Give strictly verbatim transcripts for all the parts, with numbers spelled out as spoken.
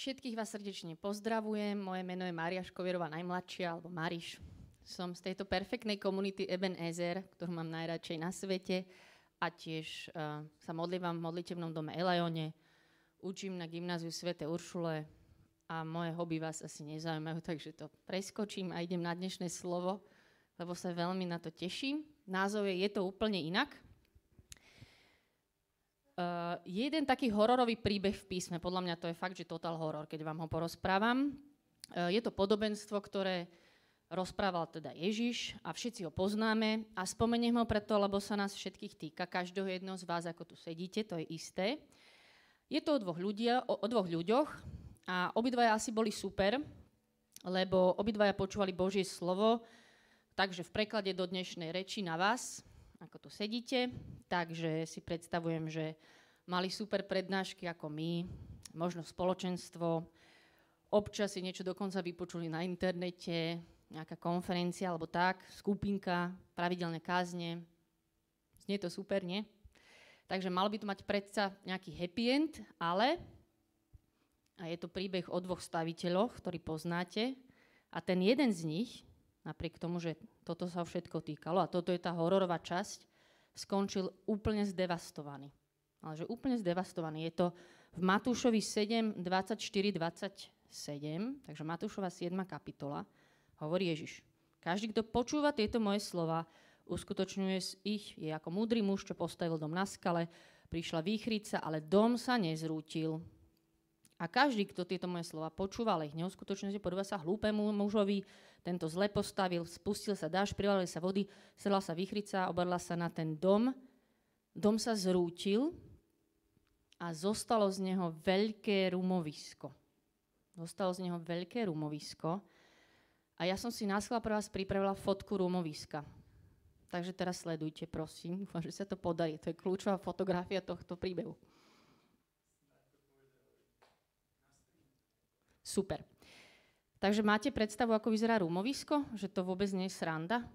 Všetkých vás srdečne pozdravujem. Moje meno je Mária Škovierová, najmladšia, alebo Mariš. Som z tejto perfektnej komunity Ebenezer, ktorú mám najradšej na svete. A tiež uh, sa modlívam v modlitebnom dome Elajone. Učím na gymnáziu svätej Uršule a moje hobby vás asi nezaujímajú, takže to preskočím a idem na dnešné slovo, lebo sa veľmi na to teším. Názov je Je to úplne inak. Uh, je jeden taký hororový príbeh v písme, podľa mňa to je fakt, že total horor, keď vám ho porozprávam. Uh, je to podobenstvo, ktoré rozprával teda Ježiš a všetci ho poznáme a spomeniem ho preto, lebo sa nás všetkých týka, každého jedného z vás, ako tu sedíte, to je isté. Je to o dvoch, ľudia, o, o dvoch ľuďoch a obidvaja asi boli super, lebo obidvaja počúvali Božie slovo, takže v preklade do dnešnej reči na vás, ako tu sedíte, takže si predstavujem, že mali super prednášky ako my, možno spoločenstvo, občas si niečo dokonca vypočuli na internete, nejaká konferencia alebo tak, skupinka, pravidelné kázne. Znie to super, nie? Takže malo by to mať predsa nejaký happy end, ale a je to príbeh o dvoch staviteľoch, ktorí poznáte a ten jeden z nich, napriek tomu, že toto sa všetko týkalo a toto je tá hororová časť, skončil úplne zdevastovaný. Ale že úplne zdevastovaný. Je to v Matúšovi sedem, dvadsaťštyri, dvadsaťsedem, takže Matúšova siedma kapitola, hovorí Ježiš. Každý, kto počúva tieto moje slova, uskutočňuje ich, je ako múdry muž, čo postavil dom na skale, prišla výchrica, ale dom sa nezrútil. A každý, kto tieto moje slova počúva, ale ich neuskutočňuje, podobá sa hlúpemu mužovi, tento zle postavil, spustil sa dážď, privalili sa vody, sedla sa výchrica, obrla sa na ten dom, dom sa zrútil a zostalo z neho veľké rumovisko. Zostalo z neho veľké rumovisko a ja som si náschvál pre vás pripravila fotku rumoviska. Takže teraz sledujte, prosím, dúfam, že sa to podarí. To je kľúčová fotografia tohto príbehu. Super. Takže máte predstavu, ako vyzerá rumovisko? Že to vôbec nie je sranda?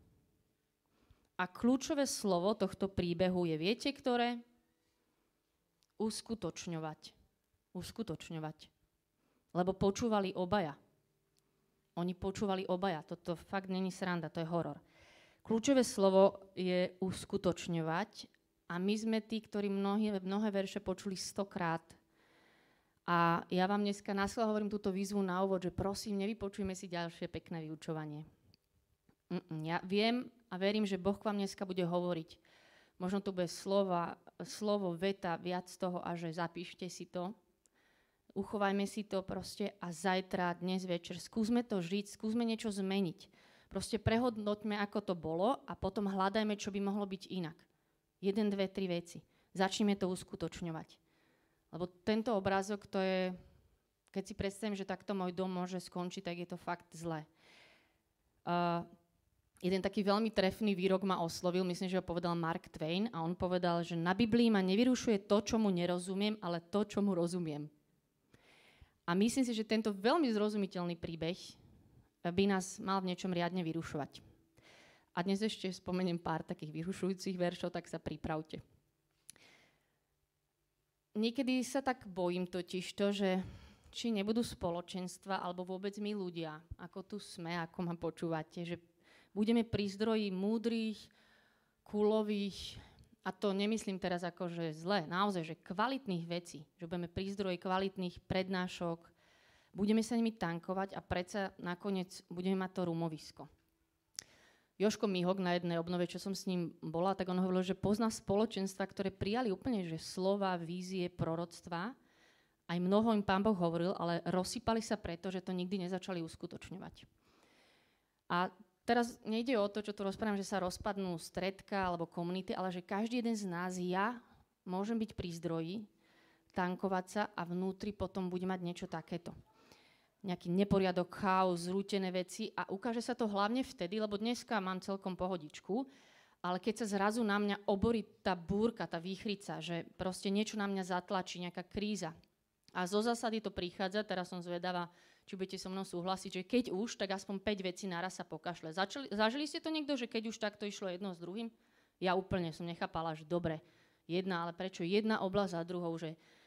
A kľúčové slovo tohto príbehu je, viete, ktoré? Uskutočňovať. Uskutočňovať. Lebo počúvali obaja. Oni počúvali obaja. Toto fakt není sranda, to je horor. Kľúčové slovo je uskutočňovať a my sme tí, ktorí mnohé, mnohé verše počuli stokrát. A ja vám dneska naschvál hovorím túto výzvu na úvod, že prosím, nevypočujme si ďalšie pekné vyučovanie. Mm-mm, ja viem a verím, že Boh k vám dneska bude hovoriť. Možno to bude slova, slovo, veta, viac toho a že zapíšte si to. Uchovajme si to proste a zajtra, dnes večer, skúsme to žiť, skúsme niečo zmeniť. Proste prehodnoťme, ako to bolo a potom hľadajme, čo by mohlo byť inak. Jeden, dve, tri veci. Začneme to uskutočňovať. Lebo tento obrázok, to je, keď si predstavím, že takto môj dom môže skončiť, tak je to fakt zlé. Uh, jeden taký veľmi trefný výrok ma oslovil, myslím, že ho povedal Mark Twain a on povedal, že na Biblii ma nevyrušuje to, čo mu nerozumiem, ale to, čo mu rozumiem. A myslím si, že tento veľmi zrozumiteľný príbeh by nás mal v niečom riadne vyrušovať. A dnes ešte spomeniem pár takých vyrušujúcich veršov, tak sa pripravte. Niekedy sa tak bojím totiž to, že či nebudú spoločenstva, alebo vôbec my ľudia, ako tu sme, ako ma počúvate, že budeme pri zdroji múdrych, kulových, a to nemyslím teraz ako, že zle, naozaj, že kvalitných vecí, že budeme pri zdroji kvalitných prednášok, budeme sa nimi tankovať a predsa nakoniec budeme mať to rumovisko. Jožko Mihok na jednej obnove, čo som s ním bola, tak on hovoril, že pozná spoločenstva, ktoré prijali úplne, že slova, vízie, proroctva. Aj mnoho im Pán Boh hovoril, ale rozsypali sa preto, že to nikdy nezačali uskutočňovať. A teraz nejde o to, čo tu rozprávam, že sa rozpadnú stredka alebo komunity, ale že každý jeden z nás, ja, môžem byť pri zdroji, tankovať sa a vnútri potom bude mať niečo takéto. Nejaký neporiadok, chaos, zrútené veci a ukáže sa to hlavne vtedy, lebo dneska mám celkom pohodičku, ale keď sa zrazu na mňa oborí tá búrka, tá výchrica, že proste niečo na mňa zatlačí, nejaká kríza. A zo zásady to prichádza, teraz som zvedavá, či budete so mnou súhlasiť, že keď už, tak aspoň päť vecí naraz sa pokašle. Začali, zažili ste to niekto, že keď už takto išlo jedno s druhým? Ja úplne som nechápala, že dobre, jedna, ale prečo jedna oblasť za druhou, že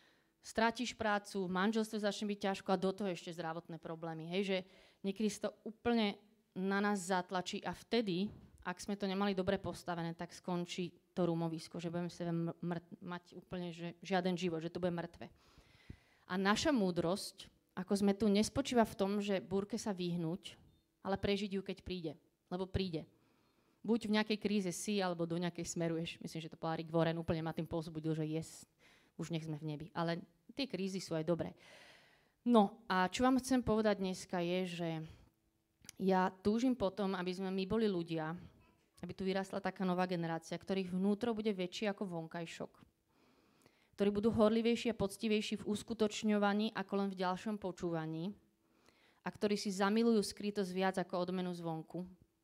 strátiš prácu, manželstvo začne byť ťažko a do toho ešte zdravotné problémy. Hej, že niekedy to úplne na nás zatlačí a vtedy, ak sme to nemali dobre postavené, tak skončí to rumovisko, že budeme sebe mŕ- mať úplne že žiaden život, že to bude mŕtve. A naša múdrosť, ako sme tu, nespočíva v tom, že búrke sa vyhnúť, ale prežiť ju, keď príde. Lebo príde. Buď v nejakej kríze si, alebo do nejakej smeruješ. Myslím, že to povedal Rick Warren, úplne ma tým povzbudil, že yes, už nech sme v nebi. Ale tie krízy sú aj dobré. No a čo vám chcem povedať dneska je, že ja túžim potom, aby sme my boli ľudia, aby tu vyrastla taká nová generácia, ktorých vnútro bude väčší ako vonkajšok. Ktorí budú horlivejší a poctivejší v uskutočňovaní ako len v ďalšom počúvaní a ktorí si zamilujú skrytosť viac ako odmenu zvonku.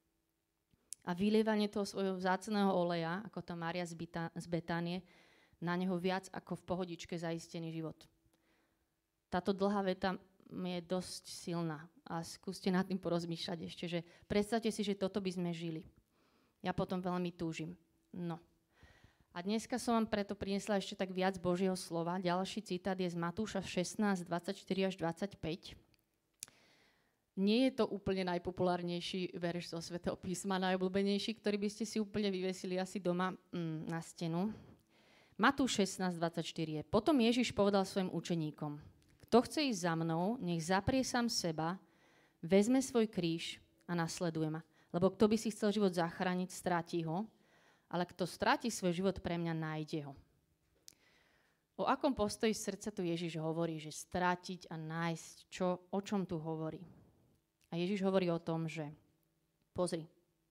A vylievanie toho svojho vzácneho oleja, ako tá Mária z, Bita- z Betánie, na neho viac ako v pohodičke zaistený život. Táto dlhá veta je dosť silná a skúste nad tým porozmýšľať ešte, že predstavte si, že toto by sme žili. Ja potom veľmi túžim. No. A dneska som vám preto priniesla ešte tak viac Božieho slova. Ďalší citát je z Matúša šestnásť, dvadsaťštyri až dvadsaťpäť. Nie je to úplne najpopulárnejší verš zo Svätého písma, najobľúbenejší, ktorý by ste si úplne vyvesili asi doma mm, na stenu. Matúš šestnásť, dvadsaťštyri je. Potom Ježiš povedal svojim učeníkom: Kto chce ísť za mnou, nech zaprie sám seba, vezme svoj kríž a nasleduje ma. Lebo kto by si chcel život zachrániť, stráti ho, ale kto stráti svoj život pre mňa, nájde ho. O akom postoji srdca tu Ježiš hovorí, že strátiť a nájsť, čo, o čom tu hovorí? A Ježiš hovorí o tom, že pozri,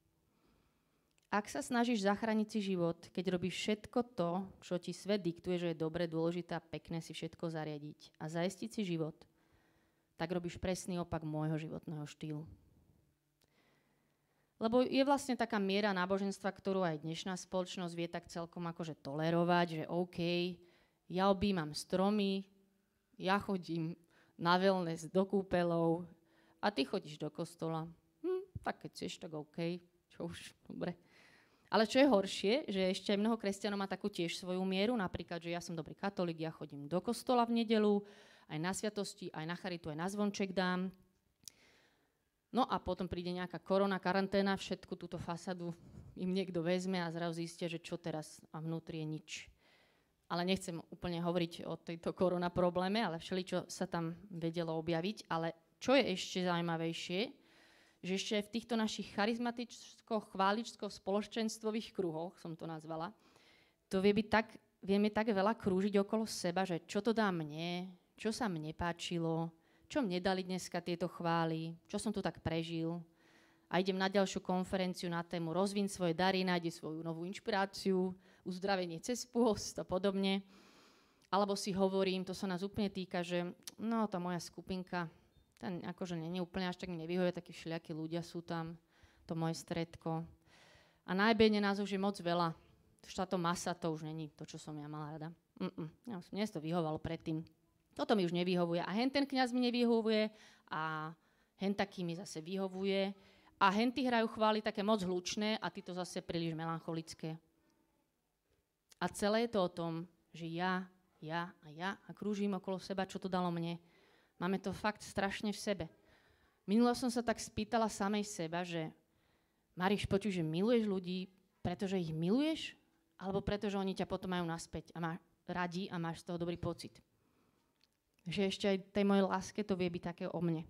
ak sa snažíš zachrániť si život, keď robíš všetko to, čo ti svet diktuje, že je dobre, dôležité a pekné si všetko zariadiť a zaistiť si život, tak robíš presný opak môjho životného štýlu. Lebo je vlastne taká miera náboženstva, ktorú aj dnešná spoločnosť vie tak celkom akože tolerovať, že OK, ja objímam stromy, ja chodím na wellness do kúpeľov a ty chodíš do kostola. Hm, tak keď chceš, tak OK, čo už, dobre. Ale čo je horšie, že ešte aj mnoho kresťanov má takú tiež svoju mieru, napríklad, že ja som dobrý katolík, ja chodím do kostola v nedeľu, aj na sviatosti, aj na charitu, aj na zvonček dám. No a potom príde nejaká korona, karanténa, všetku túto fasadu im niekto vezme a zrazu zistia, že čo teraz a vnútri je nič. Ale nechcem úplne hovoriť o tejto korona probléme, ale všeličo sa tam vedelo objaviť. Ale čo je ešte zaujímavejšie, že ešte v týchto našich charizmaticko-chváličsko-spoločenstvových kruhoch, som to nazvala, to vie byť tak, vieme tak veľa krúžiť okolo seba, že čo to dá mne, čo sa mne páčilo, čo mne dali dneska tieto chvály, čo som tu tak prežil. A idem na ďalšiu konferenciu na tému rozvíň svoje dary, nájde svoju novú inšpiráciu, uzdravenie cez pôst a podobne. Alebo si hovorím, to sa nás úplne týka, že no, tá moja skupinka, ten akože nie úplne až tak mi nevyhovuje, takí všelijakí ľudia sú tam, to moje stredko. A najbedne nás už je moc veľa. Táto masa, to už není to, čo som ja mala rada. Mm-mm. Ja, mne to vyhovalo predtým. Toto mi už nevyhovuje. A hen ten kňaz mi nevyhovuje a hen taký mi zase vyhovuje. A hen tí hrajú chvály také moc hlučné a ty to zase príliš melancholické. A celé je to o tom, že ja, ja a ja a krúžim okolo seba, čo to dalo mne. Máme to fakt strašne v sebe. Minulo som sa tak spýtala samej seba, že Mariš, počuj, že miluješ ľudí, pretože ich miluješ, alebo pretože oni ťa potom majú naspäť a má radi a máš z toho dobrý pocit. Že ešte aj tej mojej láske to vie byť také o mne.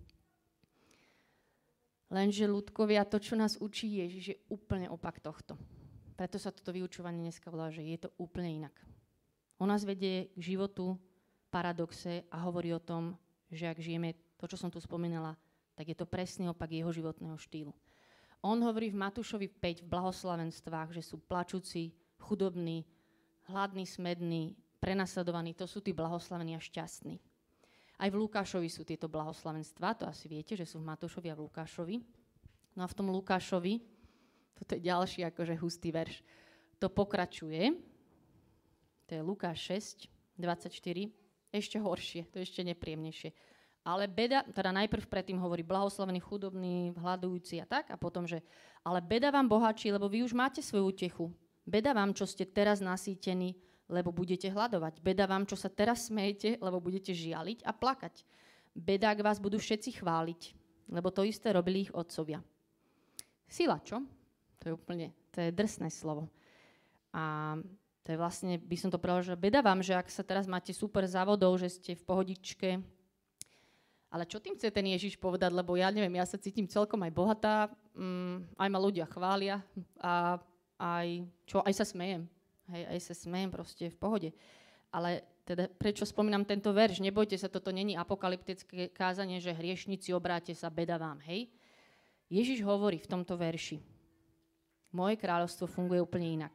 Lenže ľudkovia, to, čo nás učí Ježiš, je úplne opak tohto. Preto sa toto vyučovanie dneska volá, že je to úplne inak. On nás vedie k životu, paradoxe a hovorí o tom, že ak žijeme to, čo som tu spomínala, tak je to presný opak jeho životného štýlu. On hovorí v Matúšovi päť v blahoslavenstvách, že sú plačúci, chudobní, hladní, smední, prenasledovaní. To sú tí blahoslavení a šťastní. Aj v Lukášovi sú tieto blahoslavenstvá, to asi viete, že sú v Matúšovi a v Lukášovi. No a v tom Lukášovi, toto je ďalší akože hustý verš, to pokračuje, to je Lukáš šesť, dvadsaťštyri, ešte horšie, to je ešte nepríjemnejšie. Ale beda, teda najprv predtým hovorí blahoslavení, chudobní, hladujúci a tak, a potom, že ale beda vám bohači, lebo vy už máte svoju útechu. Beda vám, čo ste teraz nasýtení, lebo budete hľadovať. Beda vám, čo sa teraz smejete, lebo budete žialiť a plakať. Beda, ak vás budú všetci chváliť, lebo to isté robili ich otcovia. Sila, čo? To je úplne, to je drsné slovo. A to je vlastne, by som to preložila, beda vám, že ak sa teraz máte super závodov, že ste v pohodičke. Ale čo tým chce ten Ježiš povedať? Lebo ja neviem, ja sa cítim celkom aj bohatá, um, aj ma ľudia chvália a aj, čo, aj sa smejem. Hej, aj sa smejem proste v pohode. Ale teda prečo spomínam tento verš? Nebojte sa, toto není apokalyptické kázanie, že hriešnici, obráte sa, beda vám. Hej? Ježiš hovorí v tomto verši, moje kráľovstvo funguje úplne inak.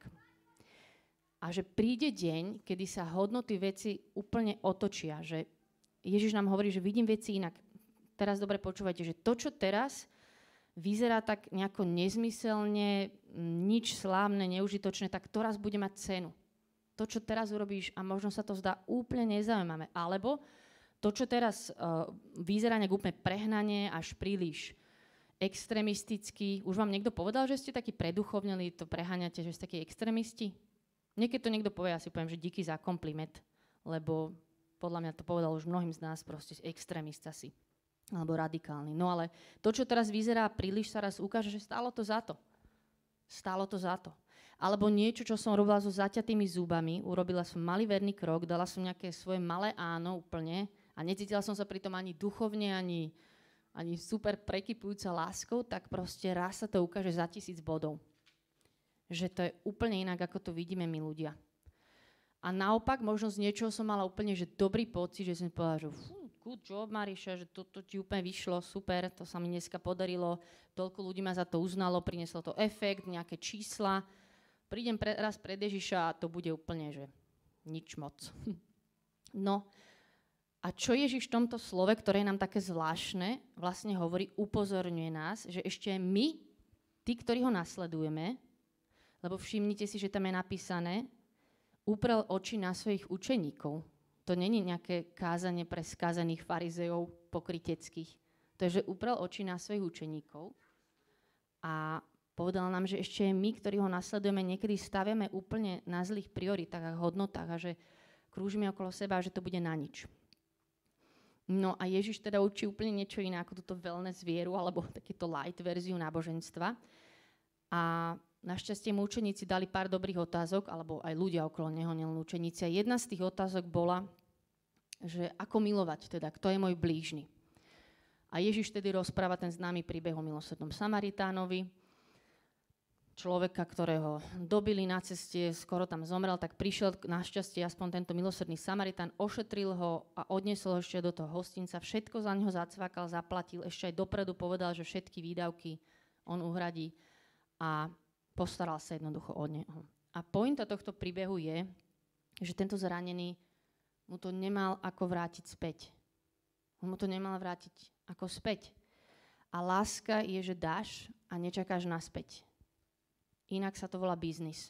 A že príde deň, kedy sa hodnoty veci úplne otočia, že Ježiš nám hovorí, že vidím veci inak. Teraz dobre počúvajte, že to, čo teraz vyzerá tak nejako nezmyselne, nič slávne, neužitočné, tak to raz bude mať cenu. To, čo teraz urobíš, a možno sa to zdá úplne nezaujímavé, alebo to, čo teraz uh, vyzerá nejak úplne prehnanie, až príliš extrémisticky. Už vám niekto povedal, že ste takí preduchovneli, to preháňate, že ste takí extrémisti? Niekedy to niekto povie, ja si poviem, že díky za kompliment, lebo podľa mňa to povedal už mnohým z nás, proste extrémista si, alebo radikálny. No ale to, čo teraz vyzerá príliš, sa raz ukáže, že stálo to za to. Stálo to za to. Alebo niečo, čo som robila so zaťatými zubami, urobila som malý verný krok, dala som nejaké svoje malé áno úplne a necítila som sa pritom ani duchovne, ani, ani super prekypujúca láskou, tak proste raz sa to ukáže za tisíc bodov. Že to je úplne inak, ako to vidíme my ľudia. A naopak, možno z niečoho som mala úplne že dobrý pocit, že som povedala, že fú, good job, Mariša, že to, to ti úplne vyšlo, super, to sa mi dneska podarilo, toľko ľudí ma za to uznalo, prinieslo to efekt, nejaké čísla. Prídem pre, raz pred Ježiša a to bude úplne, že nič moc. No, a čo Ježiš v tomto slove, ktoré je nám také zvláštne, vlastne hovorí, upozorňuje nás, že ešte my, tí, ktorí ho nasledujeme, lebo všimnite si, že tam je napísané, uprel oči na svojich učeníkov. To není nejaké kázanie pre skazených farizejov pokryteckých. To je, že uprel oči na svojich učeníkov a povedal nám, že ešte my, ktorí ho nasledujeme, niekedy staviame úplne na zlých prioritách a hodnotách a že krúžime okolo seba a že to bude na nič. No a Ježiš teda učí úplne niečo iné ako túto wellness vieru alebo takýto light verziu náboženstva. A našťastie mu učeníci dali pár dobrých otázok, alebo aj ľudia okolo neho, nielen učeníci. A jedna z tých otázok bola, že ako milovať, teda kto je môj blížny. A Ježiš tedy rozpráva ten známy príbeh o milosrdnom Samaritánovi, človeka, ktorého dobili na ceste, skoro tam zomrel, tak prišiel našťastie aspoň tento milosrdný Samaritán, ošetril ho a odniesol ho ešte do toho hostinca, všetko za neho zacvakal, zaplatil, ešte aj dopredu povedal, že všetky výdavky on uhradí a postaral sa jednoducho od neho. A pointa tohto príbehu je, že tento zranený mu to nemal ako vrátiť späť. On mu to nemal vrátiť ako späť. A láska je, že dáš a nečakáš naspäť. Inak sa to volá biznis.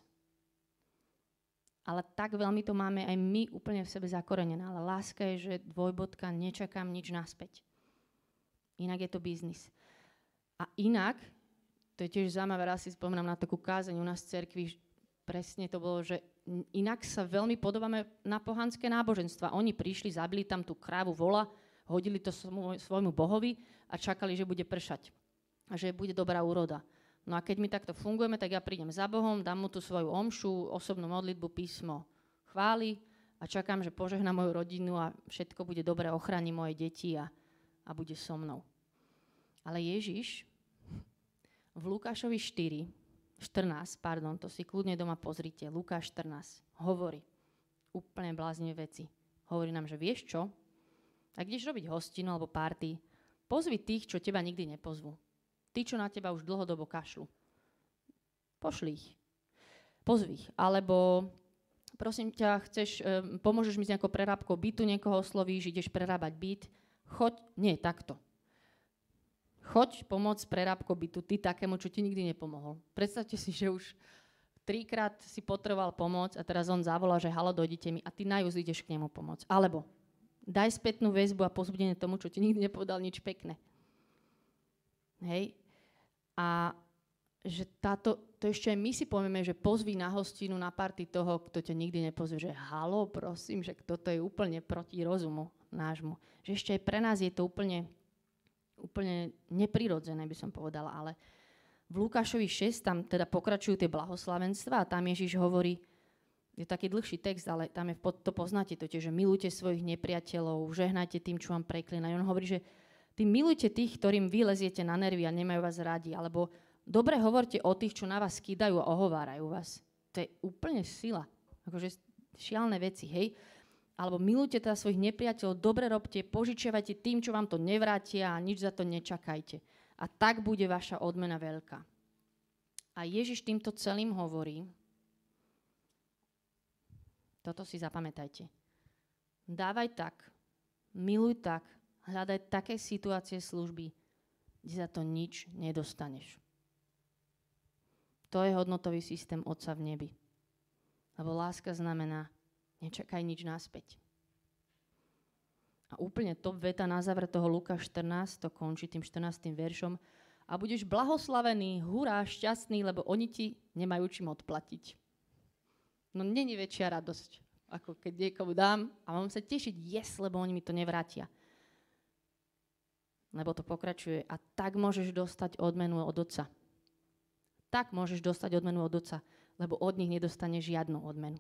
Ale tak veľmi to máme aj my úplne v sebe zakorenené. Ale láska je, že dvojbodka, nečakám nič naspäť. Inak je to biznis. A inak, to je tiež zaujímavé, raz si spomínam na takú kázeň u nás v cerkvi, presne to bolo, že inak sa veľmi podobáme na pohanské náboženstva. Oni prišli, zabili tam tú krávu vola, hodili to svojmu bohovi a čakali, že bude pršať a že bude dobrá úroda. No a keď my takto fungujeme, tak ja prídem za Bohom, dám mu tú svoju omšu, osobnú modlitbu, písmo chvály a čakám, že požehná moju rodinu a všetko bude dobre, ochráni moje deti a, a bude so mnou. Ale Ježiš v Lukášovi štyri, štrnásť, pardon, to si kľudne doma pozrite, Lukáš štrnásť, hovorí úplne bláznivé veci. Hovorí nám, že vieš čo? Ak ideš robiť hostinu alebo party, pozvi tých, čo teba nikdy nepozvú. Tí, čo na teba už dlhodobo kašľú. Pošli ich. Pozvi ich. Alebo prosím ťa, chceš, um, pomôžeš mi s nejakou prerábkou bytu, niekoho oslovíš, ideš prerábať byt, choď, nie, takto. Choď pomôcť prerábkou bytu, ty takému, čo ti nikdy nepomohol. Predstavte si, že už trikrát si potreboval pomôcť a teraz on zavolá, že halo, dojdite mi a ty najúz ideš k nemu pomôcť. Alebo daj spätnú väzbu a povzbudenie tomu, čo ti nikdy nepovedal nič pekné. Hej? A že táto, to ešte aj my si povieme, že pozví na hostinu, na party toho, kto ťa nikdy nepozve, že halo, prosím, že toto je úplne proti rozumu nášmu. Že ešte aj pre nás je to úplne, úplne neprirodzené, by som povedala, ale v Lukášovi šesť tam teda pokračujú tie blahoslavenstva a tam Ježiš hovorí, je taký dlhší text, ale tam je, to poznáte to tiež, že milujte svojich nepriateľov, žehnajte tým, čo vám preklinajú. On hovorí, že tým milujte tých, ktorým vy leziete na nervy a nemajú vás radi, alebo dobre hovorte o tých, čo na vás skýdajú a ohovárajú vás. To je úplne sila. Akože šialné veci, hej. Alebo milujte teda svojich nepriateľov, dobre robte, požičiavajte tým, čo vám to nevrátia a nič za to nečakajte. A tak bude vaša odmena veľká. A Ježiš týmto celým hovorí, toto si zapamätajte, dávaj tak, miluj tak, hľadaj také situácie služby, kde za to nič nedostaneš. To je hodnotový systém Otca v nebi. Lebo láska znamená, nečakaj nič naspäť. A úplne top veta na záver toho Lukáš štrnásť, to končí tým štrnástym veršom. A budeš blahoslavený, hurá, šťastný, lebo oni ti nemajú čím odplatiť. No není väčšia radosť, ako keď niekomu dám a mám sa tešiť, yes, lebo oni mi to nevrátia. Lebo to pokračuje. A tak môžeš dostať odmenu od Otca. Tak môžeš dostať odmenu od Otca, lebo od nich nedostane žiadnu odmenu.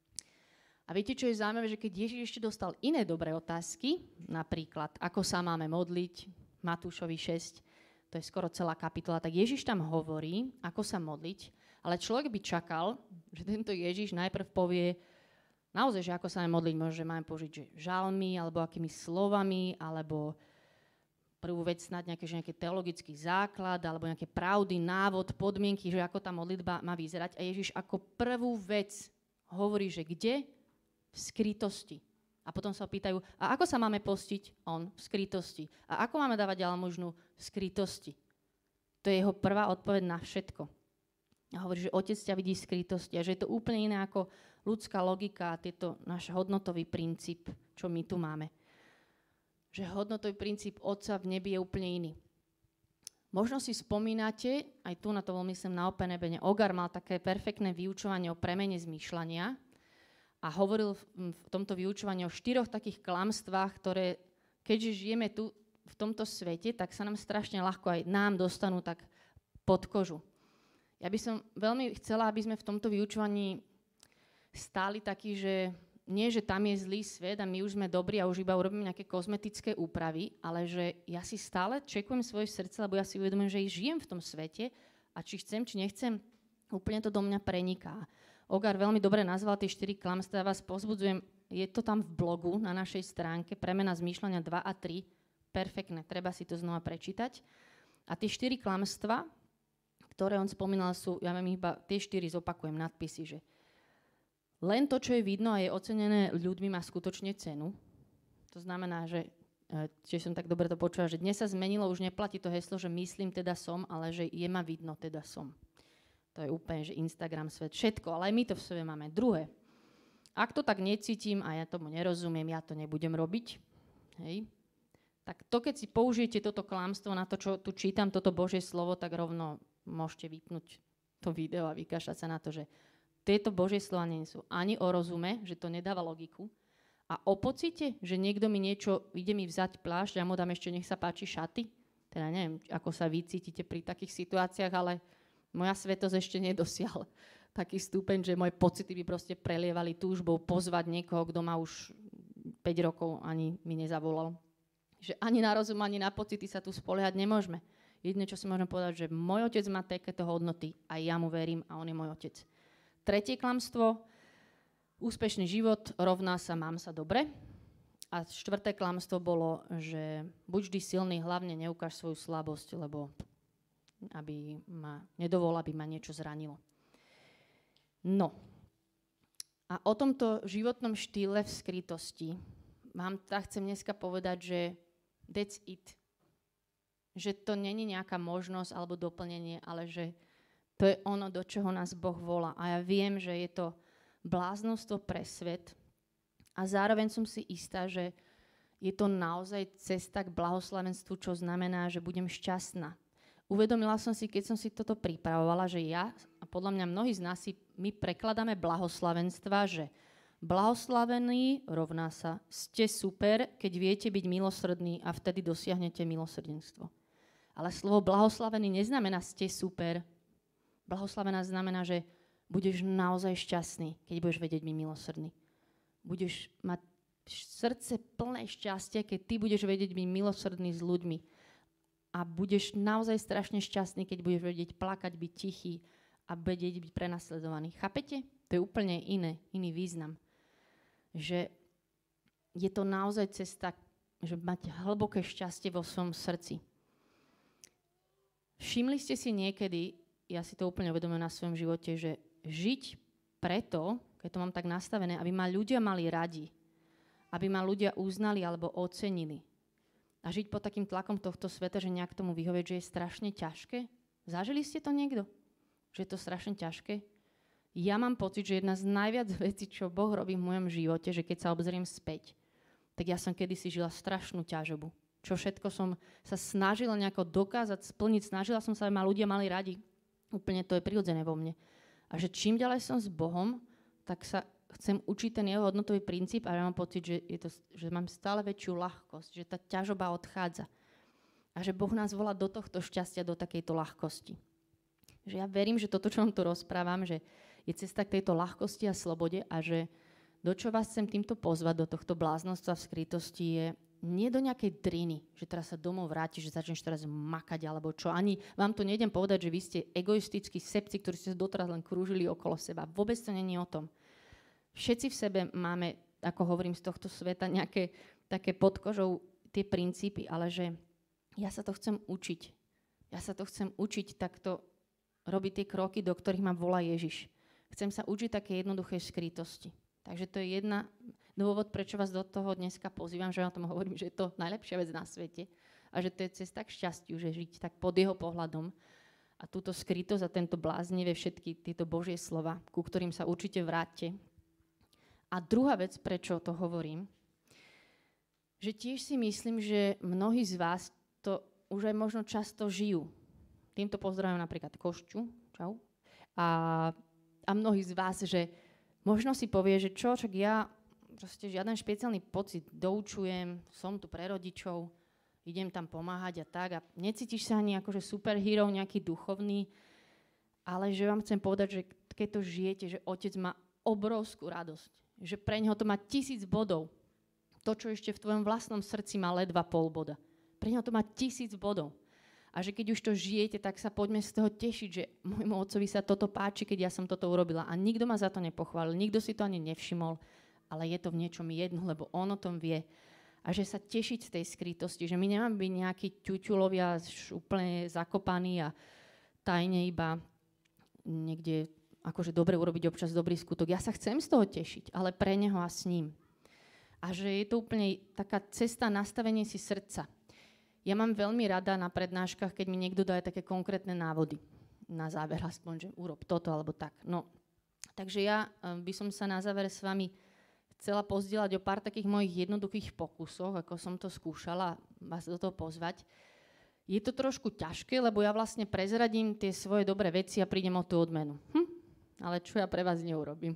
A viete, čo je zaujímavé, že keď Ježiš ešte dostal iné dobré otázky, napríklad, ako sa máme modliť, Matúšovi šesť, to je skoro celá kapitola, tak Ježiš tam hovorí, ako sa modliť, ale človek by čakal, že tento Ježiš najprv povie, naozaj, že ako sa máme modliť, možno, že máme použiť že žalmy, alebo akými slovami, alebo prvú vec snáď nejaký, nejaký teologický základ, alebo nejaké pravdy, návod, podmienky, že ako tá modlitba má vyzerať. A Ježiš ako prvú vec hovorí, že kde? V skrytosti. A potom sa pýtajú, a ako sa máme postiť? On v skrytosti. A ako máme dávať almužnu? V skrytosti. To je jeho prvá odpoveď na všetko. A hovorí, že Otec ťa vidí v skrytosti a že je to úplne iné ako ľudská logika a tieto náš hodnotový princíp, čo my tu máme. Že hodnotový princíp Otca v nebi je úplne iný. Možno si spomínate, aj tu na to bol myslím na OpenEbene, Ogar mal také perfektné vyučovanie o premene zmýšľania a hovoril v, v tomto vyučovaní o štyroch takých klamstvách, ktoré, keďže žijeme tu v tomto svete, tak sa nám strašne ľahko aj nám dostanú tak pod kožu. Ja by som veľmi chcela, aby sme v tomto vyučovaní stáli takí, že nie, že tam je zlý svet a my už sme dobrí a už iba urobíme nejaké kozmetické úpravy, ale že ja si stále čekujem svoje srdce, lebo ja si uvedomujem, že žijem v tom svete a či chcem, či nechcem, úplne to do mňa preniká. Ogar veľmi dobre nazval tie štyri klamstvá, ja vás pozbudzujem, je to tam v blogu na našej stránke, Premena zmýšľania dva a tri, perfektné, treba si to znova prečítať. A tie štyri klamstvá, ktoré on spomínal, sú, ja vám iba tie štyri zopakujem, nadpisy, že len to, čo je vidno a je ocenené ľuďmi, má skutočne cenu. To znamená, že, čiže som tak dobre to počula, že dnes sa zmenilo, už neplatí to heslo, že myslím, teda som, ale že je ma vidno, teda som. To je úplne, že Instagram svet, všetko, ale aj my to v sebe máme. Druhé, ak to tak necítim a ja tomu nerozumiem, ja to nebudem robiť, hej, tak to, keď si použijete toto klamstvo na to, čo tu čítam, toto Božie slovo, tak rovno môžete vypnúť to video a vykašľať sa na to, že tieto Božie slova nie sú ani o rozume, že to nedáva logiku, a o pocite, že niekto mi niečo, ide mi vzať plášť, ja mu dám ešte, nech sa páči, šaty. Teda neviem, ako sa vy cítite pri takých situáciách, ale moja svetosť ešte nedosiahla taký stupeň, že moje pocity by proste prelievali túžbou pozvať niekoho, kto ma už päť rokov ani mi nezavolal. Že ani na rozum, ani na pocity sa tu spoliehať nemôžeme. Jedine, čo si môžem povedať, že môj otec má takéto hodnoty a ja mu verím a on je môj otec. Tretie klamstvo, úspešný život rovná sa mám sa dobre. A štvrté klamstvo bolo, že buď vždy silný, hlavne neukáž svoju slabosť, lebo aby ma nedovol, aby ma niečo zranilo. No. A o tomto životnom štýle v skrytosti vám tak chcem dneska povedať, že that's it. Že to není nejaká možnosť alebo doplnenie, ale že to je ono, do čoho nás Boh volá. A ja viem, že je to bláznostvo pre svet a zároveň som si istá, že je to naozaj cesta k blahoslavenstvu, čo znamená, že budem šťastná. uvedomila som si, keď som si toto pripravovala, že ja, a podľa mňa mnohí z nás si, my prekladáme blahoslavenstva, že blahoslavený rovná sa ste super, keď viete byť milosrdný a vtedy dosiahnete milosrdenstvo. Ale slovo blahoslavený neznamená ste super. Blahoslavená znamená, že budeš naozaj šťastný, keď budeš vedieť byť milosrdný. Budeš mať srdce plné šťastia, keď ty budeš vedieť byť milosrdný s ľuďmi. A budeš naozaj strašne šťastný, keď budeš vedieť plakať, byť tichý a vedieť byť prenasledovaný. Chápete? To je úplne iné, iný význam. Že je to naozaj cesta, že mať hlboké šťastie vo svojom srdci. Všimli ste si niekedy, ja si to úplne uvedomujem na svojom živote, že žiť preto, keď to mám tak nastavené, aby ma ľudia mali radi, aby ma ľudia uznali alebo ocenili. A žiť pod takým tlakom tohto sveta, že nejak tomu vyhovieť, že je strašne ťažké? Zažili ste to niekto? Že je to strašne ťažké? Ja mám pocit, že jedna z najviac vecí, čo Boh robí v mojom živote, že keď sa obzriem späť, tak ja som kedysi žila strašnú ťažobu. Čo všetko som sa snažila nejako dokázať, splniť, snažila som sa, aby ma ľudia mali radi. Úplne to je prirodzené vo mne. A že čím ďalej som s Bohom, tak sa chcem učiť ten jeho hodnotový princíp a ja mám pocit, že, je to, že mám stále väčšiu ľahkosť, že tá ťažoba odchádza. A že Boh nás volá do tohto šťastia, do takejto ľahkosti. Že ja verím, že toto, čo vám tu rozprávam, že je cesta k tejto ľahkosti a slobode a že do čo vás chcem týmto pozvať, do tohto bláznostva v skrytosti je nie do nejakej driny, že teraz sa domov vrátiš, že začneš teraz makať alebo čo. Ani vám to nejdem povedať, že vy ste egoistickí sebci, ktorí ste doteraz len krúžili okolo seba. Vôbec to není o tom. Všetci v sebe máme, ako hovorím, z tohto sveta nejaké také pod kožou tie princípy, ale že ja sa to chcem učiť. Ja sa to chcem učiť takto robiť tie kroky, do ktorých ma volá Ježiš. Chcem sa učiť také jednoduché skrytosti. Takže to je jedna dôvod, prečo vás do toho dneska pozývam, že ja o tom hovorím, že je to najlepšia vec na svete a že to je cesta k šťastiu, že žiť tak pod jeho pohľadom. A túto skrytosť a tento bláznivé všetky tieto Božie slova, ku ktorým sa určite vráťte. A druhá vec, prečo to hovorím, že tiež si myslím, že mnohí z vás to už aj možno často žijú. Týmto pozdravujem napríklad Košťu, čau. A, a mnohí z vás, že možno si povie, že čo, čak ja proste žiaden špeciálny pocit doučujem, som tu pre rodičov, idem tam pomáhať a tak a necítiš sa ani akože superhero, nejaký duchovný, ale že vám chcem povedať, že keď to žijete, že otec má obrovskú radosť. Že pre neho to má tisíc bodov. To, čo ešte v tvojom vlastnom srdci má ledva pol boda. Pre neho to má tisíc bodov. A že keď už to žijete, tak sa poďme z toho tešiť, že môjmu otcovi sa toto páči, keď ja som toto urobila. A nikto ma za to nepochválil, nikto si to ani nevšimol, ale je to v niečom jedno, lebo on o tom vie. A že sa tešiť z tej skrytosti, že my nemáme byť nejakí ťuťulovia úplne zakopaní a tajne iba niekde akože dobre urobiť občas dobrý skutok. Ja sa chcem z toho tešiť, ale pre neho a s ním. A že je to úplne taká cesta nastavenie si srdca. Ja mám veľmi rada na prednáškach, keď mi niekto dá také konkrétne návody. Na záver aspoň, že urob toto alebo tak. No, takže ja by som sa na záver s vami chcela pozdieľať o pár takých mojich jednoduchých pokusoch, ako som to skúšala, vás do toho pozvať. Je to trošku ťažké, lebo ja vlastne prezradím tie svoje dobré veci a prídem o tú odmenu. Hm? Ale čo ja pre vás neurobím.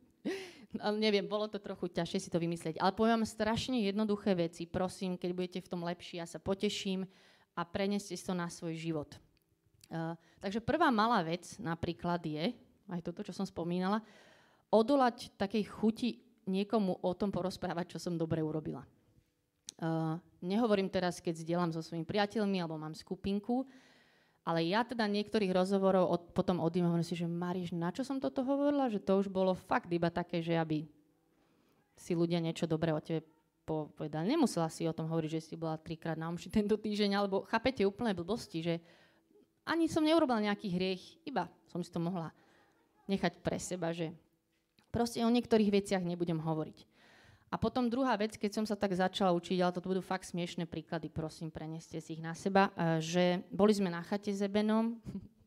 Ale neviem, bolo to trochu ťažšie si to vymyslieť. Ale poviem strašne jednoduché veci. Prosím, keď budete v tom lepší, ja sa poteším a preneste si to na svoj život. Uh, takže prvá malá vec napríklad je, aj toto, čo som spomínala, odolať takej chuti niekomu o tom porozprávať, čo som dobre urobila. Uh, nehovorím teraz, keď zdieľam so svojimi priateľmi alebo mám skupinku, ale ja teda niektorých rozhovorov od, potom odímam, hovorím si, že Mariš, na čo som toto hovorila? Že to už bolo fakt iba také, že aby si ľudia niečo dobré o tebe povedali. Nemusela si o tom hovoriť, že si bola trikrát na omši tento týždeň, alebo chápete úplné blbosti, že ani som neurobila nejaký hriech, iba som si to mohla nechať pre seba, že proste o niektorých veciach nebudem hovoriť. A potom druhá vec, keď som sa tak začala učiť, ale toto budú fakt smiešné príklady, prosím, preneste si ich na seba, že boli sme na chate s Ebenom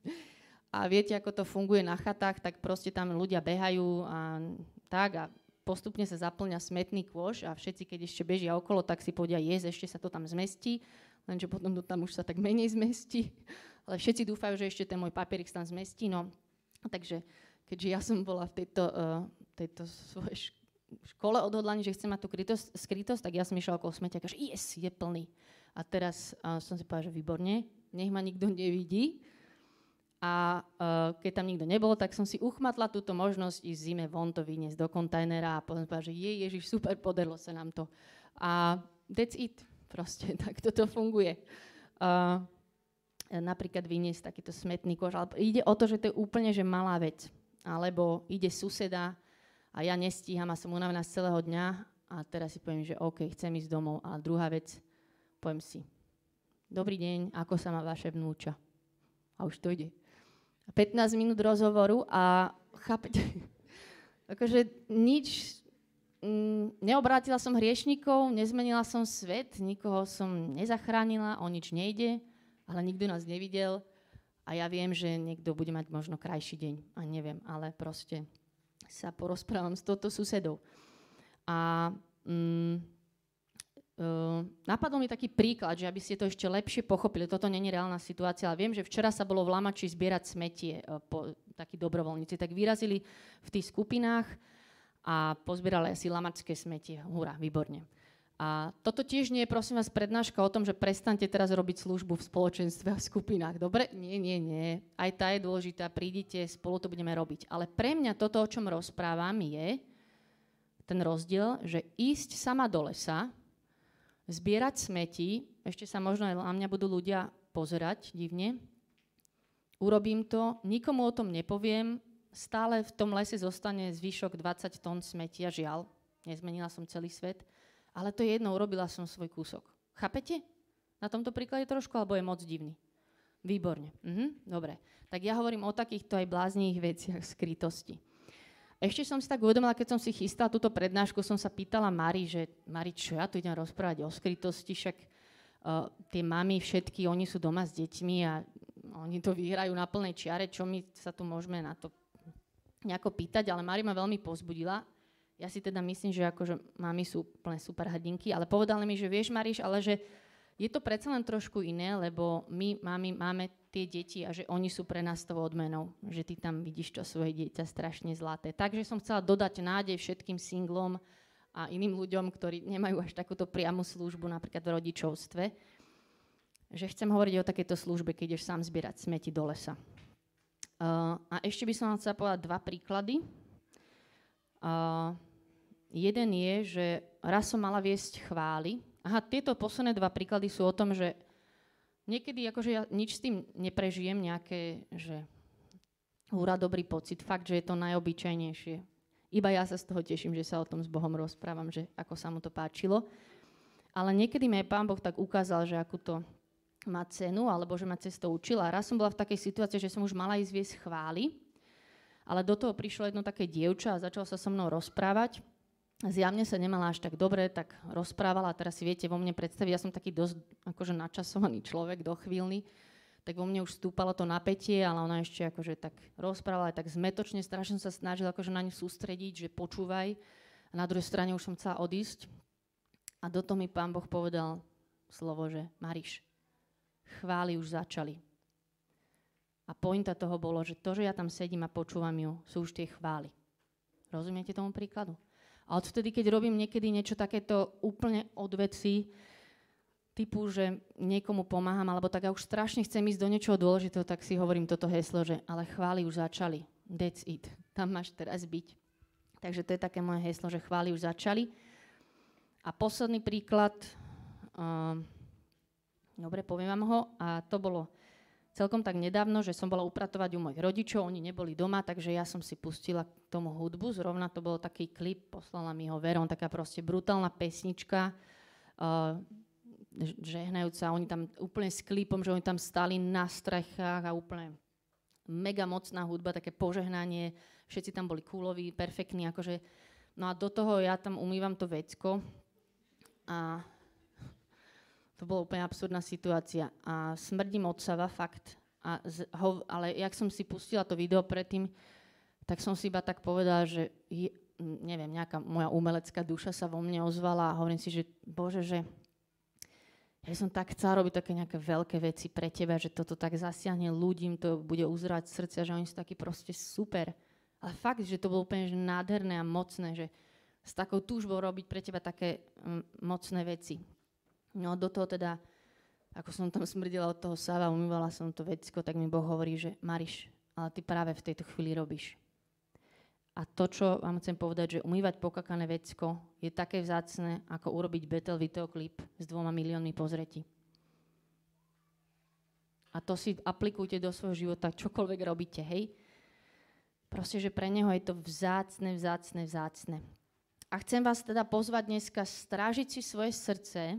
a viete, ako to funguje na chatách, tak proste tam ľudia behajú a tak a postupne sa zaplňa smetný kôš a všetci, keď ešte bežia okolo, tak si povedia, jes, ešte sa to tam zmestí, lenže potom to tam už sa tak menej zmestí, ale všetci dúfajú, že ešte ten môj papierik sa tam zmestí, no. Takže keďže ja som bola v tejto, uh, tejto svojej škole odhodlaní, že chcem mať tú krytosť, skrytosť, tak ja som išla okolo smeťaka, že yes, je plný. A teraz uh, som si povedala, že výborne, nech ma nikto nevidí. A uh, keď tam nikto nebol, tak som si uchmatla túto možnosť ísť zime von to vyniesť do kontajnera a potom som povedala, že je, Ježiš, super, podarilo sa nám to. A that's it, proste, tak toto funguje. Uh, napríklad vyniesť takýto smetný koš, ale ide o to, že to je úplne že malá vec. Alebo ide suseda a ja nestíham a som unavená z celého dňa a teraz si poviem, že OK, chcem ísť domov. A druhá vec, poviem si, dobrý deň, ako sa má vaše vnúča? A už to ide. pätnásť minút rozhovoru a chápete, akože nič, m, neobrátila som hriešnikov, nezmenila som svet, nikoho som nezachránila, o nič nejde, ale nikto nás nevidel a ja viem, že niekto bude mať možno krajší deň a neviem, ale proste sa porozprávam s touto susedou. A mm, uh, napadol mi taký príklad, že aby ste to ešte lepšie pochopili, toto nie je reálna situácia, ale viem, že včera sa bolo v Lamači zbierať smetie, uh, po, takí dobrovoľníci, tak vyrazili v tých skupinách a pozbierali asi lamačské smetie. Hurá, výborne. A toto tiež nie je, prosím vás, prednáška o tom, že prestante teraz robiť službu v spoločenstve a v skupinách. Dobre? Nie, nie, nie. Aj tá je dôležitá. Prídite, spolu to budeme robiť. Ale pre mňa toto, o čom rozprávam, je ten rozdiel, že ísť sama do lesa, zbierať smeti, ešte sa možno aj na mňa budú ľudia pozerať divne, urobím to, nikomu o tom nepoviem, stále v tom lese zostane zvyšok dvadsať tón smetia, žiaľ, nezmenila som celý svet, ale to je jedno, urobila som svoj kúsok. Chápete? Na tomto príklade trošku, alebo je moc divný? Výborne. Mhm, dobre. Tak ja hovorím o takýchto aj blázních veciach skrytosti. Ešte som si tak uvedomila, keď som si chystala túto prednášku, som sa pýtala Mari, že Mari, čo ja tu idem rozprávať o skrytosti, však uh, tie mami všetky, oni sú doma s deťmi a oni to vyhrajú na plnej čiare, čo my sa tu môžeme na to nejako pýtať, ale Mari ma veľmi povzbudila. Ja si teda myslím, že akože mami sú plné super hrdinky, ale povedali mi, že vieš, Mariš, ale že je to predsa len trošku iné, lebo my, mami, máme tie deti a že oni sú pre nás tou odmenou, že ty tam vidíš to svoje dieťa strašne zlaté. Takže som chcela dodať nádej všetkým singlom a iným ľuďom, ktorí nemajú až takúto priamu službu, napríklad v rodičovstve, že chcem hovoriť o takejto službe, keď ideš sám zbierať smeti do lesa. Uh, a ešte by som vám chcela povedať dva príklady. Uh, jeden je, že raz som mala viesť chvály. Aha, tieto posledné dva príklady sú o tom, že niekedy akože ja nič s tým neprežijem, nejaké, že hurá, dobrý pocit, fakt, že je to najobyčajnejšie. Iba ja sa z toho teším, že sa o tom s Bohom rozprávam, že ako sa mu to páčilo. Ale niekedy mi Pán Boh tak ukázal, že akú to má cenu, alebo že ma cez to učila. Raz som bola v takej situácii, že som už mala ísť viesť chvály, ale do toho prišlo jedno také dievča a začalo sa so mnou rozprávať. Zjavne sa nemala až tak dobre, tak rozprávala. A teraz si viete vo mne predstaviť, ja som taký dosť akože načasovaný človek, dochvíľný, tak vo mne už stúpalo to napätie, ale ona ešte akože tak rozprávala, aj tak zmetočne, strašne sa snažila akože na ňu sústrediť, že počúvaj. A na druhej strane už som chcela odísť. A do toho mi Pán Boh povedal slovo, že Mariš, chvály už začali. A pointa toho bolo, že to, že ja tam sedím a počúvam ju, sú už tie chvály. Rozumiete tomu príkladu? A odvtedy, keď robím niekedy niečo takéto úplne od veci, typu, že niekomu pomáham, alebo tak ja už strašne chcem ísť do niečoho dôležitého, tak si hovorím toto heslo, že ale chvály už začali. That's it. Tam máš teraz byť. Takže to je také moje heslo, že chvály už začali. A posledný príklad, uh, dobre, poviem vám ho, a to bolo celkom tak nedávno, že som bola upratovať u mojich rodičov, oni neboli doma, takže ja som si pustila k tomu hudbu, zrovna to bol taký klip, poslala mi ho Veron, taká proste brutálna pesnička, uh, žehnajúca, oni tam úplne s klipom, že oni tam stali na strechách a úplne mega mocná hudba, také požehnanie, všetci tam boli cooloví, perfektní, akože, no a do toho ja tam umývam to vecko a to bola úplne absurdná situácia a smrdím od sava, fakt. A z, ho, ale jak som si pustila to video predtým, tak som si iba tak povedala, že je, neviem, nejaká moja umelecká duša sa vo mne ozvala a hovorím si, že Bože, že Ja som tak chcela robiť také nejaké veľké veci pre teba, že toto tak zasiahne ľudím, to bude uzrať srdcia, že oni sú takí proste super. Ale fakt, že to bolo úplne že nádherné a mocné, že s takou túžbou robiť pre teba také um, mocné veci. No do toho teda, ako som tam smrdila od toho Sava, umývala som to vecko, tak mi Boh hovorí, že Mariš, ale ty práve v tejto chvíli robíš. A to, čo vám chcem povedať, že umývať pokakané vecko je také vzácne, ako urobiť Betel videoklip s dvoma miliónmi pozretí. A to si aplikujte do svojho života, čokoľvek robíte, hej? Proste, že pre neho je to vzácne, vzácne, vzácne. A chcem vás teda pozvať dneska strážiť si svoje srdce,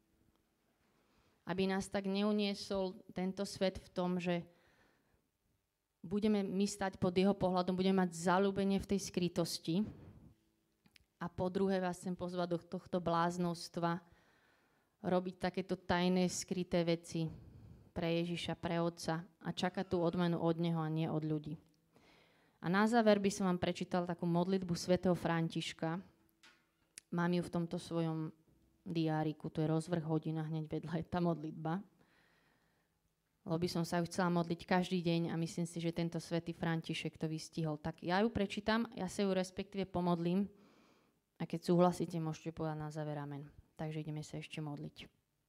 aby nás tak neuniesol tento svet v tom, že budeme my stať pod jeho pohľadom, budeme mať zaľúbenie v tej skrytosti. A po druhé vás chcem pozvať do tohto bláznostva robiť takéto tajné, skryté veci pre Ježiša, pre Otca a čakať tú odmenu od neho a nie od ľudí. A na záver by som vám prečítal takú modlitbu svätého Františka. Mám ju v tomto svojom diáriku, to je rozvrh hodina, hneď vedľa je tá modlitba. Lebo by som sa ju chcela modliť každý deň a myslím si, že tento svätý František to vystihol. Tak ja ju prečítam, ja sa ju respektíve pomodlím a keď súhlasíte, môžete povedať na záver amen. Takže ideme sa ešte modliť.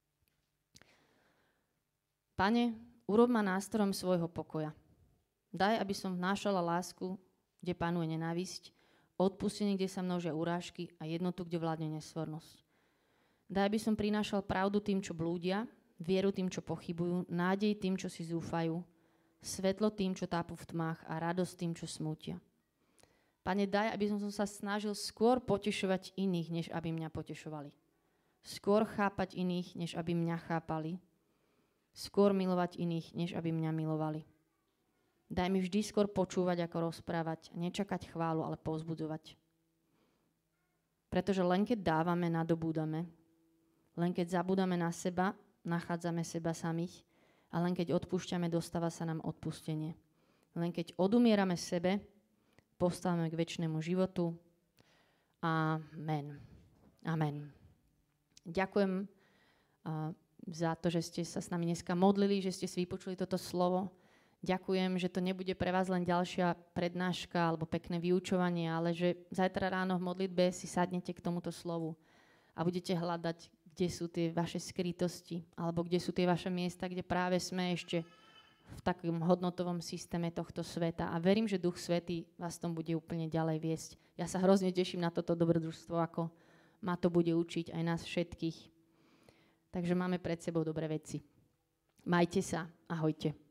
Pane, urob ma nástrojom svojho pokoja. Daj, aby som vnášala lásku, kde panuje nenávisť, odpustenie, kde sa množia urážky a jednotu, kde vládne nesvornosť. Daj, aby som prinášal pravdu tým, čo blúdia, vieru tým, čo pochybujú, nádej tým, čo si zúfajú, svetlo tým, čo tápu v tmách a radosť tým, čo smútia. Pane, daj, aby som sa snažil skôr potešovať iných, než aby mňa potešovali. Skôr chápať iných, než aby mňa chápali. Skôr milovať iných, než aby mňa milovali. Daj mi vždy skôr počúvať, ako rozprávať, nečakať chválu, ale povzbudzovať. Pretože len keď dávame, nadobúdame. Len keď zabúdame na seba, nachádzame seba samých a len keď odpúšťame, dostáva sa nám odpustenie. Len keď odumierame sebe, postávame k večnému životu. Amen. Amen. Ďakujem uh, za to, že ste sa s nami dneska modlili, že ste si vypočuli toto slovo. Ďakujem, že to nebude pre vás len ďalšia prednáška alebo pekné vyučovanie, ale že zajtra ráno v modlitbe si sadnete k tomuto slovu a budete hľadať, kde sú tie vaše skrytosti, alebo kde sú tie vaše miesta, kde práve sme ešte v takom hodnotovom systéme tohto sveta. A verím, že Duch Svätý vás tom bude úplne ďalej viesť. Ja sa hrozne teším na toto dobrodružstvo, ako ma to bude učiť aj nás všetkých. Takže máme pred sebou dobré veci. Majte sa, ahojte.